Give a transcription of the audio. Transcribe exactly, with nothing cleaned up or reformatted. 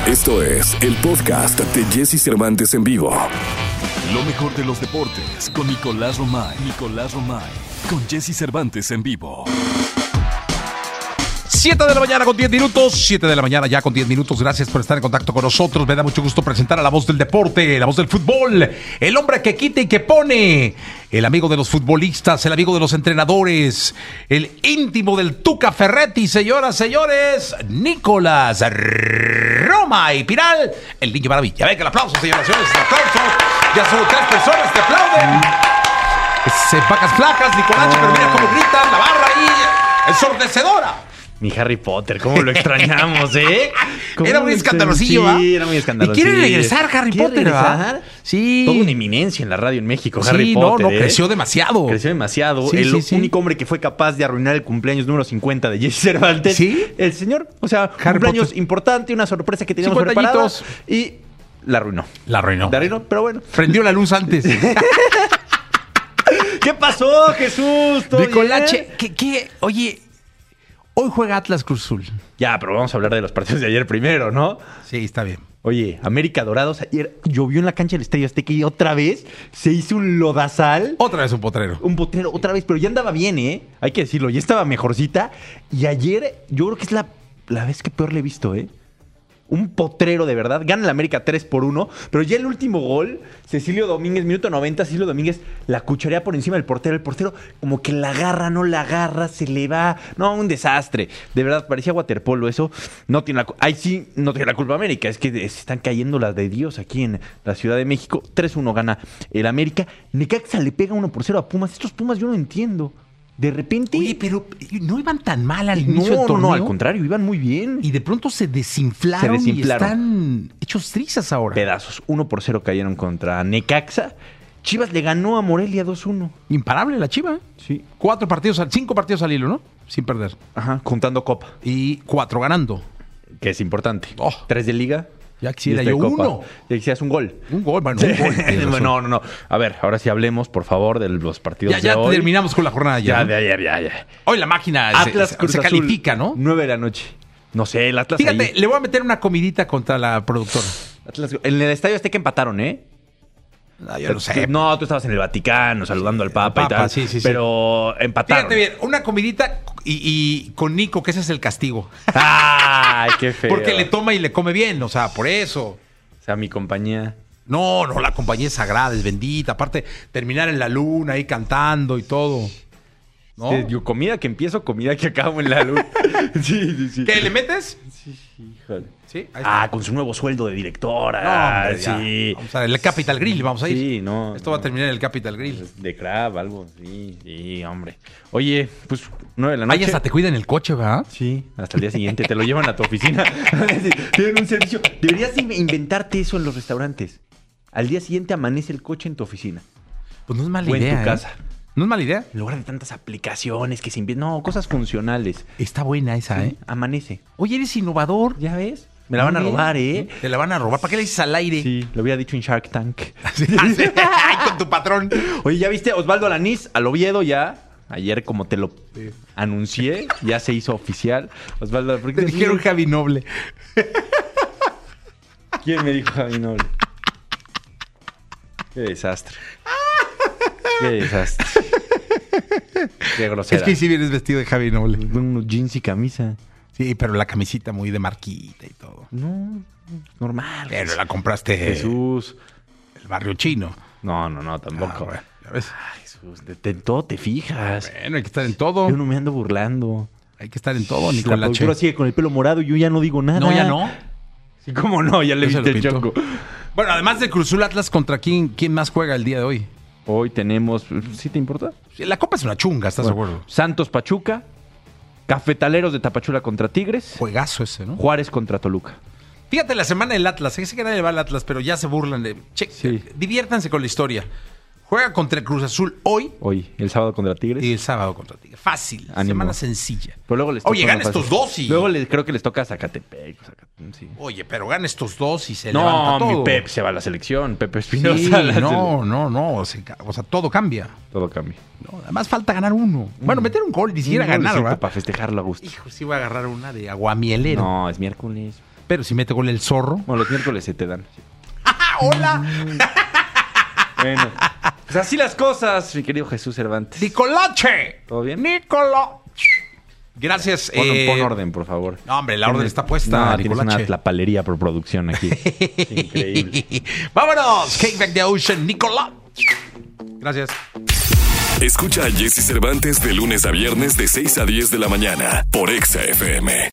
Esto es el podcast de Jesse Cervantes en vivo. Lo mejor de los deportes con Nicolás Romay. Nicolás Romay. Con Jesse Cervantes en vivo. siete de la mañana con diez minutos. siete de la mañana ya con diez minutos. Gracias por estar en contacto con nosotros. Me da mucho gusto presentar a la voz del deporte, la voz del fútbol. El hombre que quita y que pone. El amigo de los futbolistas, el amigo de los entrenadores. El íntimo del Tuca Ferretti. Señoras, señores, Nicolás Romay Piral. El niño maravilla. Venga, el aplauso, señoras, señores. El aplauso. Ya son tres personas que aplauden. Se vacas flacas, Nicolache, pero mira cómo gritan. La barra ahí. Ensordecedora. Mi Harry Potter, ¿cómo lo extrañamos, eh? Era muy escandalosillo, ¿ah? Sí, era muy escandalosillo. ¿Y quiere regresar Harry Potter, regresar? Sí. Toda una eminencia en la radio en México, Sí, Harry no, Potter, no, ¿eh? creció demasiado. Creció demasiado. Sí, el sí, sí. único hombre que fue capaz de arruinar el cumpleaños número cincuenta de Jesse Cervantes. ¿Sí? El señor. O sea, Harry cumpleaños Potter. importante, una sorpresa que teníamos cincuenta preparada. añitos. Y la arruinó. La arruinó. La arruinó, pero bueno. Prendió la luz antes. ¿Qué pasó, Jesús? ¿Todo Nicolache, bien? ¿qué, qué? Oye, hoy juega Atlas Cruz Azul. Ya, pero vamos a hablar de los partidos de ayer primero, ¿no? Sí, está bien. Oye, América Dorados, ayer llovió en la cancha del Estadio Azteca y otra vez se hizo un lodazal. Otra vez un potrero. Un potrero, otra vez, pero ya andaba bien, ¿eh? Hay que decirlo, ya estaba mejorcita. Y ayer, yo creo que es la, la vez que peor le he visto, ¿eh? Un potrero de verdad. Gana el América tres por uno. Pero ya el último gol, Cecilio Domínguez, minuto noventa, Cecilio Domínguez la cucharea por encima del portero. El portero como que la agarra, no la agarra, se le va. No, un desastre. De verdad, parecía waterpolo eso. No tiene la cu- Ahí sí no tiene la culpa América. Es que se están cayendo las de Dios aquí en la Ciudad de México. tres uno gana el América. Necaxa le pega uno por cero a Pumas. Estos Pumas yo no entiendo. De repente... Oye, pero no iban tan mal al no, inicio del no, torneo. no, al contrario, iban muy bien. Y de pronto se desinflaron, Se desinflaron. y están hechos trizas ahora. Pedazos. uno por cero cayeron contra Necaxa. Chivas le ganó a Morelia dos uno. Imparable la Chiva. Sí. Cuatro partidos, al- cinco partidos al hilo, ¿no? Sin perder. Ajá, contando Copa, Y cuatro ganando. que es importante. Oh. Tres de Liga. Ya y quisiera este yo de Copa. uno. Ya quisieras un gol. Un gol, bueno, un gol. tienes razón. no, no, no. A ver, ahora sí hablemos, por favor, de los partidos Ya, ya de hoy. terminamos con la jornada ya. Ya, ¿no? de ayer, ya, ya. Hoy la máquina se- Atlas se, Cruz se Azul, califica, ¿no? nueve de la noche. No sé, el Atlas Fíjate, ahí. le voy a meter una comidita contra la productora. Atlas- en el Estadio Azteca empataron, ¿eh? No, yo lo sé. No, tú estabas en el Vaticano saludando al Papa, Papa, y tal. sí, sí, sí. Pero empataron. Fíjate bien, una comidita y, y con Nico, que ese es el castigo. Ay, qué feo. Porque le toma y le come bien, o sea, por eso. O sea, mi compañía. No, no, la compañía es sagrada, es bendita. Aparte, terminar en la luna ahí cantando y todo. ¿No? Sí, digo, comida que empiezo, comida que acabo en la luz. sí, sí, sí. ¿Qué, le metes? Híjole. Sí, ahí está. Ah, con su nuevo sueldo de directora. No, hombre, ya. sí. Vamos a ver, el Capital Grill, vamos a ir. Sí, no. Esto no. va a terminar en el Capital Grill. De crab, algo. Sí, sí, hombre. Oye, pues nueve de la noche. Ahí hasta te cuidan el coche, ¿verdad? Sí, hasta el día siguiente te lo llevan a tu oficina. Tienen un servicio. Deberías in- inventarte eso en los restaurantes. Al día siguiente amanece el coche en tu oficina. Pues no es mala O en idea. tu ¿eh? casa. No es mala idea. En lugar de tantas aplicaciones que se inventan. No, cosas funcionales. Está buena esa, ¿eh? Amanece. Oye, eres innovador. ¿Ya ves? Me la van a Muy bien. robar, ¿eh? Te la van a robar. ¿Para qué le dices al aire? Sí, lo había dicho en Shark Tank. Ay, con tu patrón. Oye, ¿ya viste Osvaldo Alanís al Oviedo ya? Ayer, como te lo anuncié, ya se hizo oficial. Osvaldo, ¿por qué Te dijeron Javi Noble. ¿Quién me dijo Javi Noble? Qué desastre. Qué desastre. Qué grosera. Es que sí vienes vestido de Javi Noble. Unos jeans y camisa. Sí, pero la camisita muy de marquita y todo. No, normal. Pero la compraste Jesús. el barrio chino. No, no, no, Ah, tampoco. bueno, ya ves. Ay, Jesús, de, de todo te fijas. Bueno, hay que estar en todo. Yo no me ando burlando. Hay que estar en todo, La Nicolache. productora sigue con el pelo morado y yo ya no digo nada. No, ya no. Sí, ¿cómo no? Ya le Ya se viste lo el pintó. chongo. Bueno, además del Cruz Azul Atlas, ¿contra quién, quién más juega el día de hoy? Hoy tenemos... ¿Sí te importa? Sí, la Copa es una chunga, ¿estás Bueno, de acuerdo? Santos Pachuca, Cafetaleros de Tapachula contra Tigres, Juegazo ese, ¿no? Juárez contra Toluca. Fíjate, la semana del Atlas. Sé que nadie le va al Atlas, pero ya se burlan de... Che, Sí. diviértanse con la historia. Juega contra el Cruz Azul hoy Hoy, el sábado contra Tigres. y el sábado contra Tigres. Fácil. Ánimo. Semana sencilla. Pero luego les Oye, toca gana una fácil. estos dos y... Luego les, creo que les toca a Zacatepec. Zacate- sí. Oye, pero gana estos dos y se No, levanta todo. mi Pep se va a la selección. Pepe Sí, Espinosa. la no, no, no. O sea, o sea, todo cambia. sele- Todo cambia. No, además falta ganar uno. Bueno, meter un gol, ni siquiera Un ganar, golecito ¿verdad? para festejarlo a gusto. Hijo, sí voy a agarrar una de aguamielero. No, es miércoles. Pero si mete gol el zorro. Bueno, los miércoles se te dan. ¡Hola! Bueno, pues así las cosas, mi querido Jesús Cervantes. ¡Nicolache! ¿Todo bien? ¡Nicolás! Gracias. Pon, eh, pon orden, por favor. No, hombre, la orden Tienes- está puesta, No, tienes Nicolache. una tlapalería por producción aquí. Increíble. ¡Vámonos! Cake Back the Ocean, Nicolás. Gracias. Escucha a Jesse Cervantes de lunes a viernes de seis a diez de la mañana por Exa F M.